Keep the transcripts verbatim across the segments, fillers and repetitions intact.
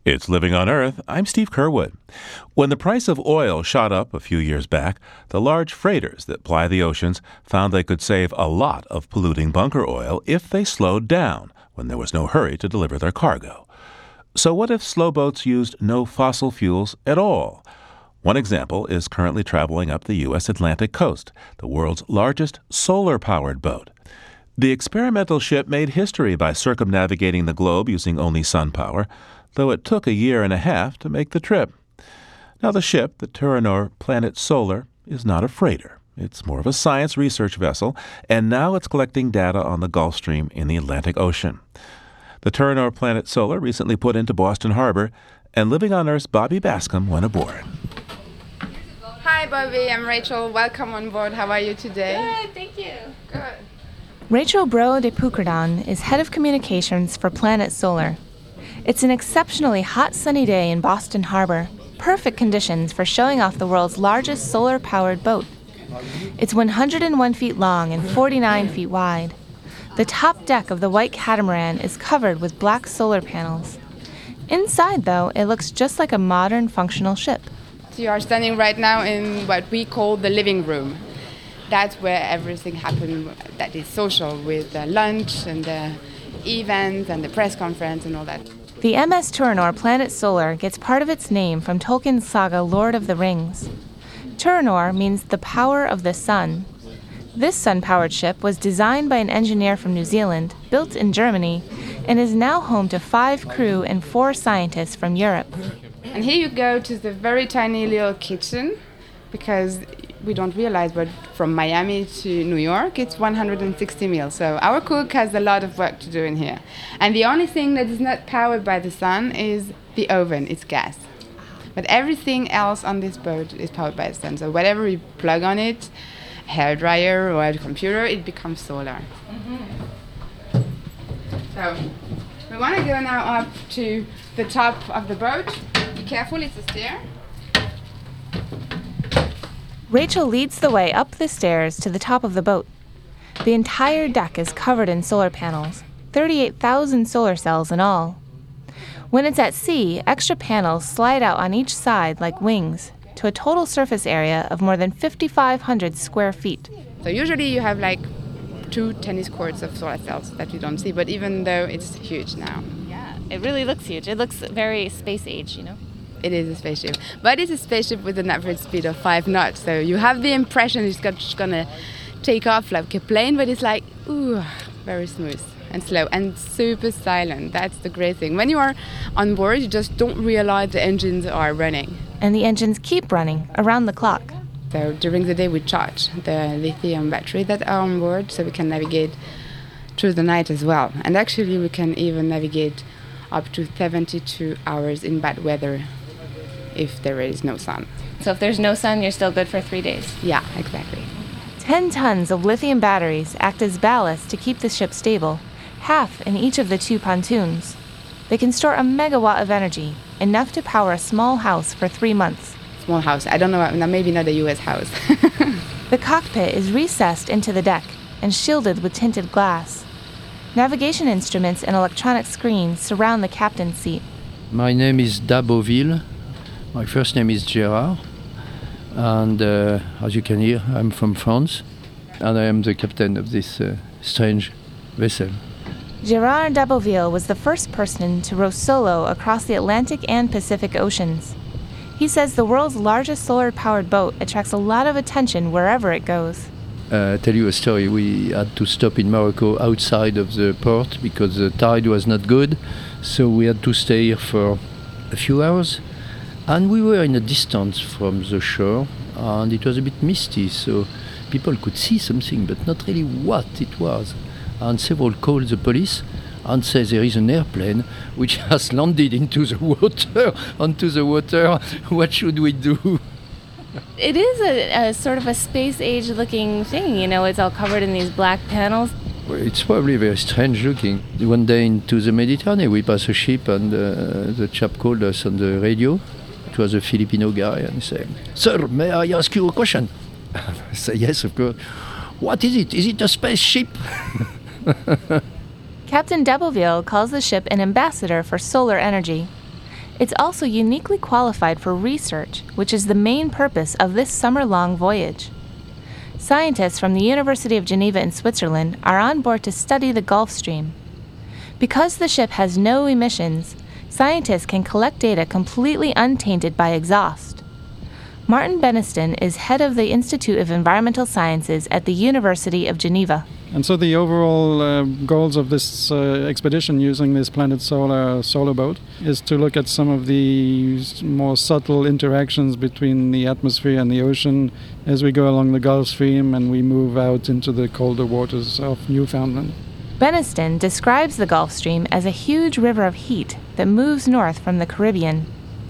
It's Living on Earth. I'm Steve Curwood. When the price of oil shot up a few years back, the large freighters that ply the oceans found they could save a lot of polluting bunker oil if they slowed down when there was no hurry to deliver their cargo. So what if slow boats used no fossil fuels at all? One example is currently traveling up the U S Atlantic coast, the world's largest solar-powered boat. The experimental ship made history by circumnavigating the globe using only sun power, though it took a year and a half to make the trip. Now, the ship, the Turanor Planet Solar, is not a freighter. It's more of a science research vessel, and now it's collecting data on the Gulf Stream in the Atlantic Ocean. The Turanor Planet Solar recently put into Boston Harbor, and Living on Earth's Bobby Bascom went aboard. Hi, Bobby. I'm Rachel. Welcome on board. How are you today? Good, thank you. Good. Rachel Bro de Pucredon is head of communications for Planet Solar. It's an exceptionally hot, sunny day in Boston Harbor, perfect conditions for showing off the world's largest solar-powered boat. It's one hundred one feet long and forty-nine feet wide. The top deck of the white catamaran is covered with black solar panels. Inside, though, it looks just like a modern, functional ship. So you are standing right now in what we call the living room. That's where everything happens that is social, with the lunch and the events and the press conference and all that. The M S Turanor Planet Solar gets part of its name from Tolkien's saga Lord of the Rings. Turanor means the power of the sun. This sun-powered ship was designed by an engineer from New Zealand, built in Germany, and is now home to five crew and four scientists from Europe. And here you go to the very tiny little kitchen, because we don't realize, but from Miami to New York, it's one hundred sixty miles. So our cook has a lot of work to do in here. And the only thing that is not powered by the sun is the oven, it's gas. But everything else on this boat is powered by the sun. So whatever you plug on it, hair dryer or a computer, it becomes solar. Mm-hmm. So we want to go now up to the top of the boat. Be careful, it's a stair. Rachel leads the way up the stairs to the top of the boat. The entire deck is covered in solar panels, thirty-eight thousand solar cells in all. When it's at sea, extra panels slide out on each side like wings to a total surface area of more than fifty-five hundred square feet. So usually you have like two tennis courts of solar cells that you don't see, but even though it's huge now. Yeah, it really looks huge. It looks very space age, you know? It is a spaceship, but it's a spaceship with an average speed of five knots. So you have the impression it's just gonna take off like a plane, but it's like, ooh, very smooth and slow and super silent. That's the great thing. When you are on board, you just don't realize the engines are running. And the engines keep running around the clock. So during the day, we charge the lithium battery that are on board, so we can navigate through the night as well. And actually, we can even navigate up to seventy-two hours in bad weather, if there is no sun. So if there's no sun, you're still good for three days? Yeah, exactly. Ten tons of lithium batteries act as ballast to keep the ship stable, half in each of the two pontoons. They can store a megawatt of energy, enough to power a small house for three months. Small house. I don't know, maybe not a U S house. The cockpit is recessed into the deck and shielded with tinted glass. Navigation instruments and electronic screens surround the captain's seat. My name is Daboville. My first name is Gérard, and uh, as you can hear, I'm from France, and I am the captain of this uh, strange vessel. Gérard Daboville was the first person to row solo across the Atlantic and Pacific Oceans. He says the world's largest solar-powered boat attracts a lot of attention wherever it goes. Uh, I'll tell you a story. We had to stop in Morocco outside of the port because the tide was not good, so we had to stay here for a few hours. And we were in a distance from the shore, and it was a bit misty, so people could see something, but not really what it was. And several called the police and said there is an airplane which has landed into the water, onto the water. What should we do? It is a, a sort of a space-age looking thing, you know, it's all covered in these black panels. Well, it's probably very strange looking. One day into the Mediterranean, we passed a ship, and uh, the chap called us on the radio. It was a Filipino guy, and he said, "Sir, may I ask you a question?" I said, "Yes, of course." "What is it? Is it a spaceship?" Captain Daboville calls the ship an ambassador for solar energy. It's also uniquely qualified for research, which is the main purpose of this summer-long voyage. Scientists from the University of Geneva in Switzerland are on board to study the Gulf Stream. Because the ship has no emissions, scientists can collect data completely untainted by exhaust. Martin Beniston is head of the Institute of Environmental Sciences at the University of Geneva. And so the overall uh, goals of this uh, expedition using this Planet Solar solar boat is to look at some of the more subtle interactions between the atmosphere and the ocean as we go along the Gulf Stream and we move out into the colder waters of Newfoundland. Beniston describes the Gulf Stream as a huge river of heat that moves north from the Caribbean.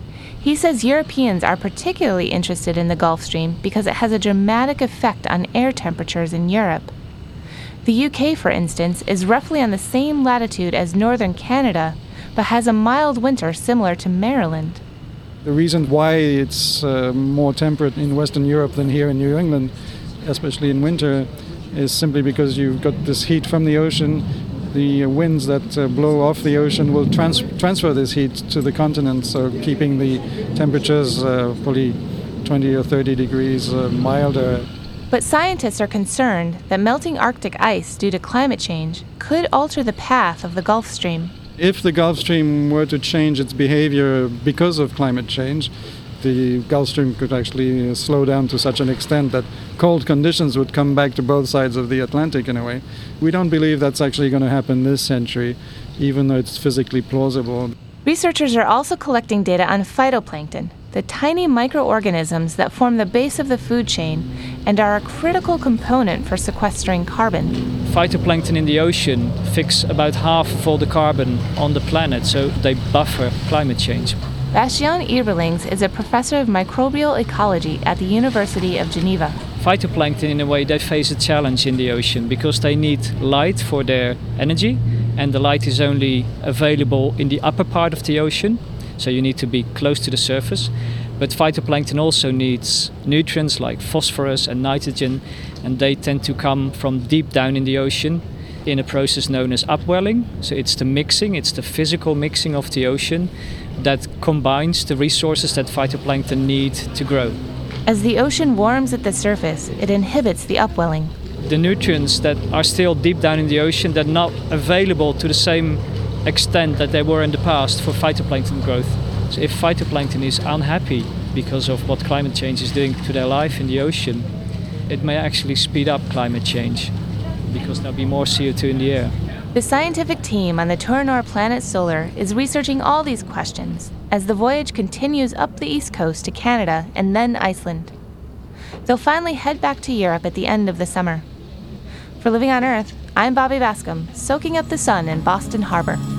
He says Europeans are particularly interested in the Gulf Stream because it has a dramatic effect on air temperatures in Europe. The U K, for instance, is roughly on the same latitude as northern Canada, but has a mild winter similar to Maryland. The reason why it's uh, more temperate in Western Europe than here in New England, especially in winter, is simply because you've got this heat from the ocean. The winds that uh, blow off the ocean will trans- transfer this heat to the continent, so keeping the temperatures uh, probably twenty or thirty degrees uh, milder. But scientists are concerned that melting Arctic ice due to climate change could alter the path of the Gulf Stream. If the Gulf Stream were to change its behavior because of climate change, the Gulf Stream could actually slow down to such an extent that cold conditions would come back to both sides of the Atlantic in a way. We don't believe that's actually going to happen this century, even though it's physically plausible. Researchers are also collecting data on phytoplankton, the tiny microorganisms that form the base of the food chain and are a critical component for sequestering carbon. Phytoplankton in the ocean fix about half of all the carbon on the planet, so they buffer climate change. Bastiaan Eberlings is a professor of microbial ecology at the University of Geneva. Phytoplankton, in a way, they face a challenge in the ocean because they need light for their energy, and the light is only available in the upper part of the ocean, so you need to be close to the surface. But phytoplankton also needs nutrients like phosphorus and nitrogen, and they tend to come from deep down in the ocean in a process known as upwelling. So it's the mixing, it's the physical mixing of the ocean that combines the resources that phytoplankton need to grow. As the ocean warms at the surface, it inhibits the upwelling. The nutrients that are still deep down in the ocean, they're not available to the same extent that they were in the past for phytoplankton growth. So if phytoplankton is unhappy because of what climate change is doing to their life in the ocean, it may actually speed up climate change because there'll be more C O two in the air. The scientific team on the Tour Nord Planet Solar is researching all these questions as the voyage continues up the east coast to Canada and then Iceland. They'll finally head back to Europe at the end of the summer. For Living on Earth, I'm Bobby Bascom, soaking up the sun in Boston Harbor.